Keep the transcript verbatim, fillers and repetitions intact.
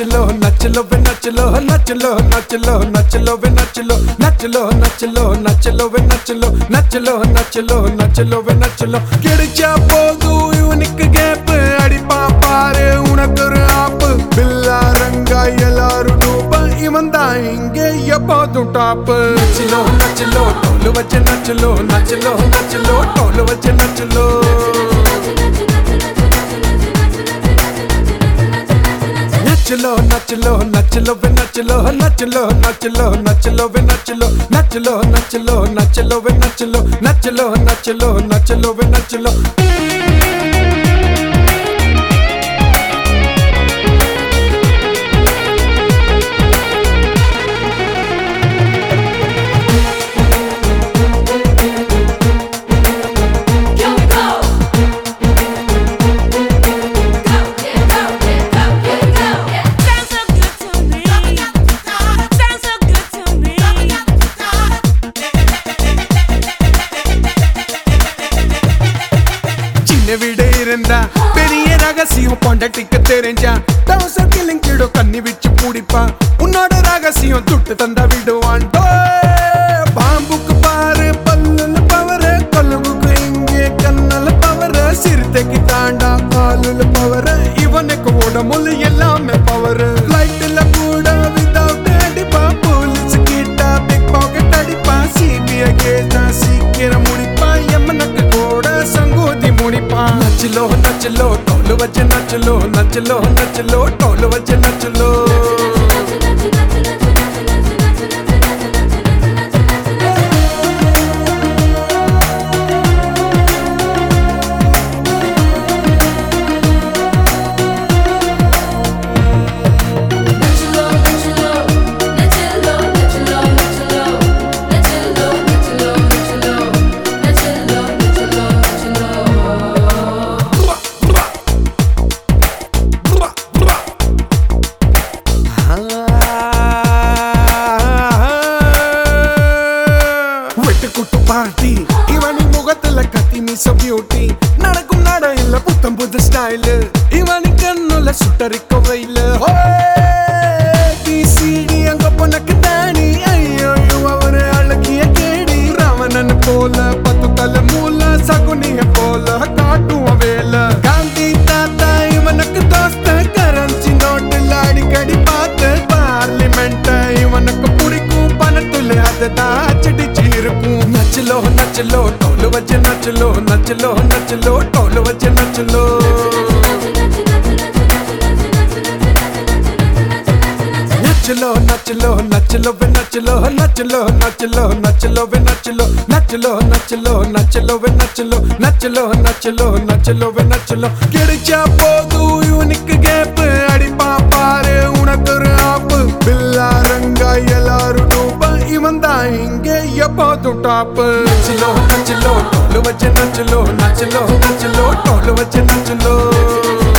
நச்சலோ நச்சலோ வே நச்சலோ நச்சலோ நச்சலோ நச்சலோ வே நச்சலோ நச்சலோ நச்சலோ நச்சலோ வே நச்சலோ நச்சலோ நச்சலோ நச்சலோ வே நச்சலோ கிடைச்சா போதும் இவனுக்கு கேப் அடிப்பா பாரு உனக்கு ஒரு ஆப்பு பில்லா ரங்கா எல்லாரும் டூப்பா இவன் தான் இங்கே எப்போதும் டாப்பு நச்சலோ நச்சலோ டோலு வச்சு நச்சலோ நச்சலோ நச்சலோ டோலு வச்சு நச்சலோ Nachalo, nachalo, nachalo, ve nachalo, nachalo, nachalo, nachalo, ve nachalo, nachalo, nachalo, nachalo, ve nachalo, nachalo, nachalo, nachalo, ve nachalo. விடை இருந்தா பெரிய ரகசியம் பொண்டாட்டிக்கு தெரிஞ்சா தவசம் கிளிங்கிடும் கண்ணி வச்சு பூடிப்பா உன்னோட ரகசியம் துட்டு தந்தா விடுவான் பாம்புக்கு பாரு பல்லுல பவர கொலுவுக்கு இங்கே கண்ணல பவர சிறுத்தைக்கு தாண்டா காலுல பவர இவனுக்கு உடம்புல எல்லாமே பவர ஃளைட்ல கூட விதவுட் அடிப்பா போலீஸ் கிட்ட பிக் பாக்கெட் அடிப்பா சிபிஐ கேட்டா சீக்கிரம் முடிப்பா எம்மனுக்கு கூட சங்கூதி முடிப்பா நச்சலோ நச்சலோ டோலு வச்சு நச்சலோ நச்சலோ நச்சலோ டோலு வச்சு நச்சலோ பார்ட்டி இவனி முகத்துல கத்தி மீச பியூட்டி நடக்கும் நட இல்ல புத்தம் புது ஸ்டைல் இவனி கண்ணுல சுட்டரிக்க வெயில சிடி அங்க பொனக்கு தானி ஐயோ அவரு அழகிய கேடி ராவணன் போல பத்து தலை மூல சகுனிய போல காட்டும் வேல காந்தி தாத்தா இவனுக்கு தோஸ்த கரன்சி நோட்டுல அடிக்கடி பார்த்து பார்லிமெண்ட் இவனுக்கு பிடிக்கும் பணத்துல அதுதான் அச்சடிச்சு இருக்கும் நச்சலோ நச்சலோ டோலு வச்சு நச்சலோ நச்சலோ நச்சலோ டோலு வச்சு நச்சலோ நச்சலோ நச்சலோ நச்சலோ வே நச்சலோ நச்சலோ நச்சலோ நச்சலோ வே நச்சலோ நச்சலோ நச்சலோ நச்சலோ வே நச்சலோ நச்சலோ நச்சலோ நச்சலோ வே நச்சலோ கிடைச்சா போதும் இவனுக்கு கேப் அடிப்பா பாரு உனக்கு ஒரு ஆப்பு பில்லா ரங்கா எல்லாரும் டூப்பா இவன் தான் இங்கே எப்போதும் டாப்பு நச்சலோ நச்சலோ டோலு வச்சு நச்சலோ நச்சலோ நச்சலோ டோலு வச்சு நச்சலோ